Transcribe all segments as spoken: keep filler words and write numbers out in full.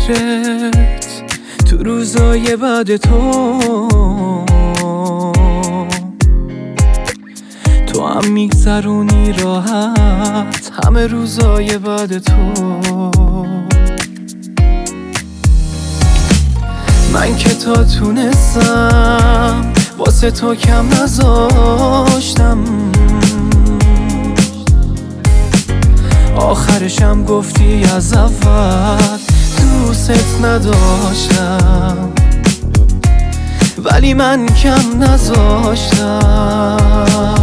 فکرت تو روزای بعد تو تو هم میگذرونی راحت همه روزای بعد تو. من که تا تونستم واسه تو کم نذاشتم، آخرشم گفتی از اول دوست نداشتم، ولی من کم نذاشتم.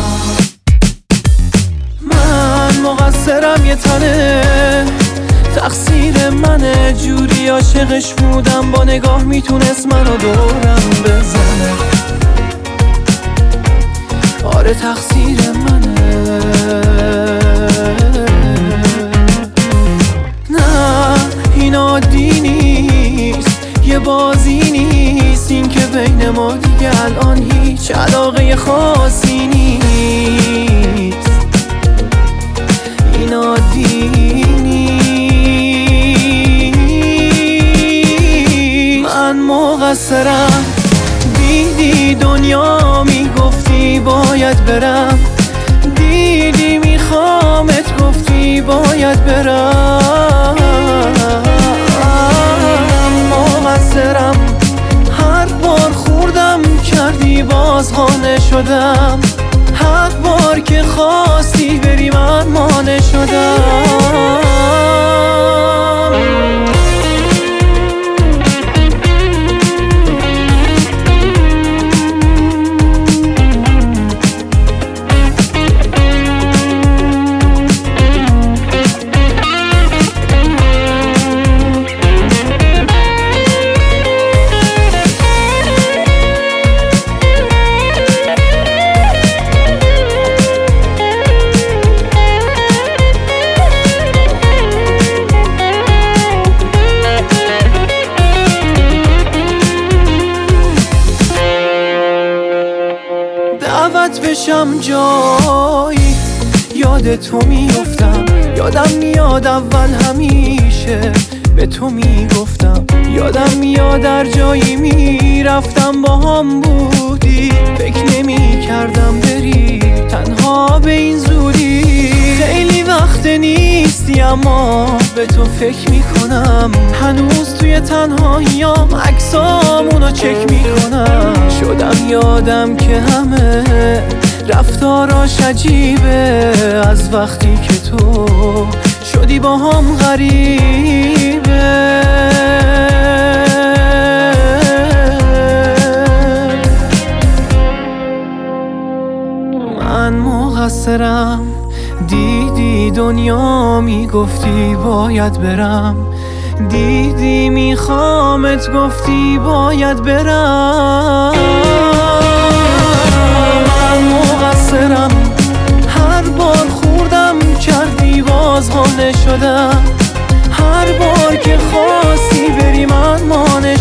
من مقصرم یه تنه، تقصیر منه، جوری عاشقش بودم با نگاه میتونست منو دورم بزنه. آره تقصیر منه، نه این عادی نیست، یه بازی نیست، این که بین ما دیگه الان هیچ علاقه خاصی نیست. این عادی من مقصرم، دیدی دنیا میگفتی باید برم، دیدی میخوامت گفتی باید برم. مقصرم، هر بار خوردم کردی باز خانه شدم، هر بار که خواستی بری من مانع شدم. دعوت بشم جایی یاد تو میفتم، یادم میاد اول همیشه به تو میگفتم، یادم میاد در جایی میرفتم با هم بودی، فکر نمی کردم بری تنها به این زودی. خیلی وقت نیستی اما به تو فکر میکنم، هنوز توی تنهاییام عکسامونو چک میکنم. شدم یادم که همه رفتاراش عجیبه، از وقتی که تو شدی با هم غریبه. من مقصرم، دیدی دنیا میگفتی باید برم، دیدی میخوامت گفتی باید برم. من مقصرم، هر بار خوردم کردی باز خانه شدم، هر بار که خواستی بری من مانع